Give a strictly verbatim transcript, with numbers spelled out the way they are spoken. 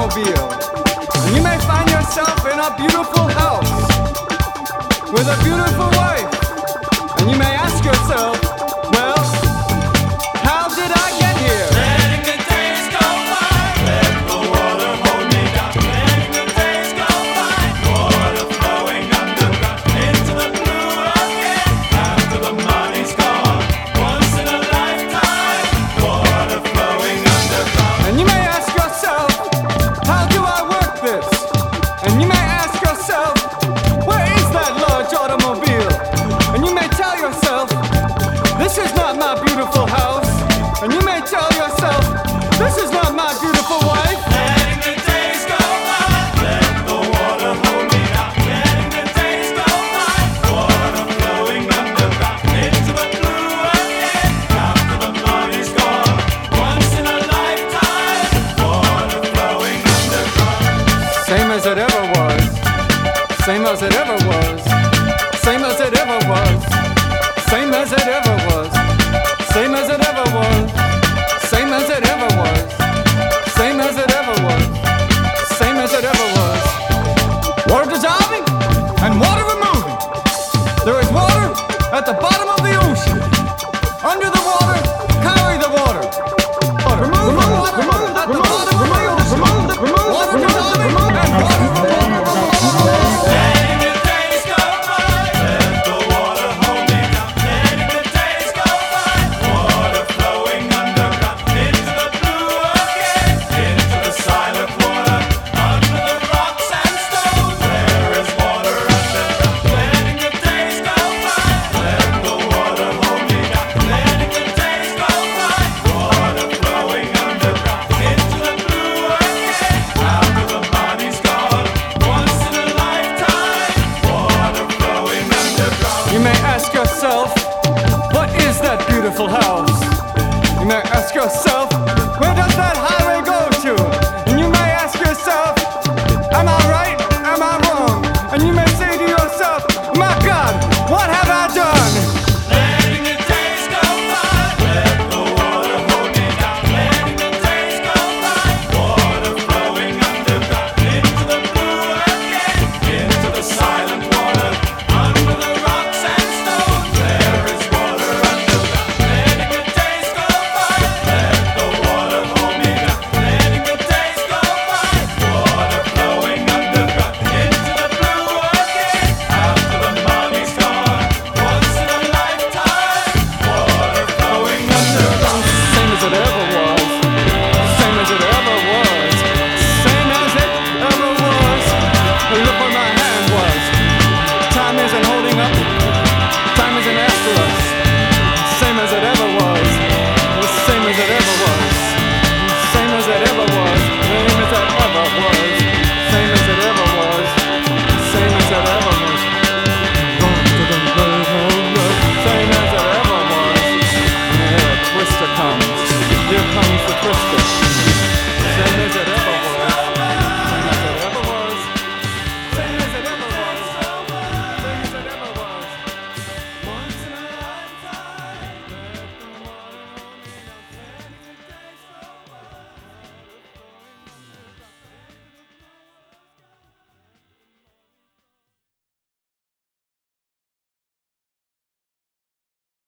automobile. And you may find yourself in a beautiful house with a beautiful wife. And you may ask yourself, well, how did I get here? Letting the days go by, let the water hold me down. Letting the days go by, water flowing underground into the blue again. After the money's gone, once in a lifetime, water flowing underground. And you may ask yourself, how do I work this? And you may ask yourself, where is that large automobile? And you may tell yourself, this is not my beautiful house. And you may tell yourself, this is not my beautiful wife. Letting the days go by, let the water hold me down. Letting the days go by, water flowing underground into the blue again. After the money's gone, once in a lifetime, water flowing underground. Same as it ever was. Same as it ever was. Same as it ever was. Same as it ever was. Same as it ever was. Same as it ever was. Same as it ever was. Same as it ever was. Water dissolving and water removing. There is water at the bottom of the ocean. Under the water, carry the water. Remove the water at the bottom of the ocean. Water dissolving and water removing. Letting the days go by, let the water hold me down. Letting the days go by, water flowing underground into the blue again, into the silent water, under the rocks and stones. There is water underground. Letting the days go by, let the water hold me down. Letting the days go by, water flowing underground into the blue again. After the money's gone, once in a lifetime, water flowing underground. You may ask yourself, what is that beautiful house? You may ask yourself, where does that highway go to? And you may ask yourself, am I